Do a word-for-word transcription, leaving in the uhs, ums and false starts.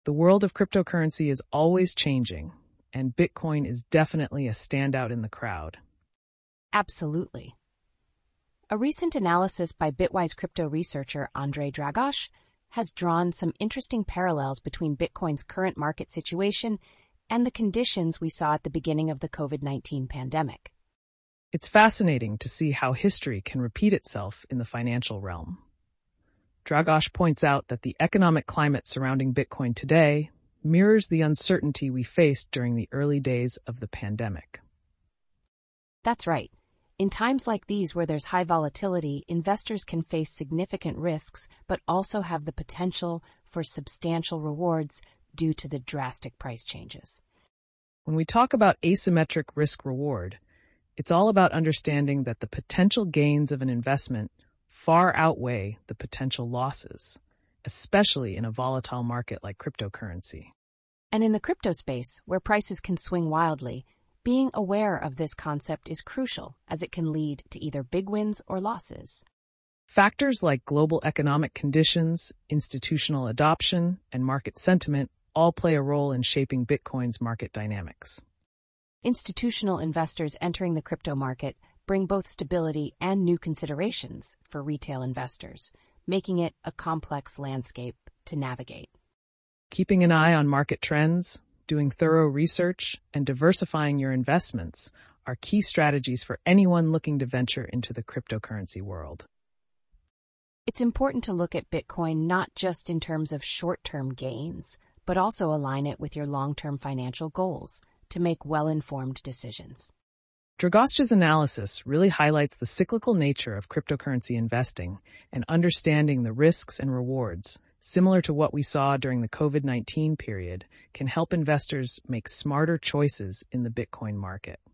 The world of cryptocurrency is always changing, and Bitcoin is definitely a standout in the crowd. Absolutely. A recent analysis by Bitwise crypto researcher Andrei Dragosh has drawn some interesting parallels between Bitcoin's current market situation and the conditions we saw at the beginning of the COVID nineteen pandemic. It's fascinating to see how history can repeat itself in the financial realm. Dragosh points out that the economic climate surrounding Bitcoin today mirrors the uncertainty we faced during the early days of the pandemic. That's right. In times like these where there's high volatility, investors can face significant risks, but also have the potential for substantial rewards due to the drastic price changes. When we talk about asymmetric risk-reward, it's all about understanding that the potential gains of an investment far outweigh the potential losses, especially in a volatile market like cryptocurrency. And in the crypto space, where prices can swing wildly, being aware of this concept is crucial, as it can lead to either big wins or losses. Factors like global economic conditions, institutional adoption, and market sentiment all play a role in shaping Bitcoin's market dynamics. Institutional investors entering the crypto market bring both stability and new considerations for retail investors, making it a complex landscape to navigate. Keeping an eye on market trends, doing thorough research, and diversifying your investments are key strategies for anyone looking to venture into the cryptocurrency world. It's important to look at Bitcoin not just in terms of short-term gains, but also align it with your long-term financial goals to make well-informed decisions. Dragosh's analysis really highlights the cyclical nature of cryptocurrency investing and understanding the risks and rewards, similar to what we saw during the COVID nineteen period, can help investors make smarter choices in the Bitcoin market.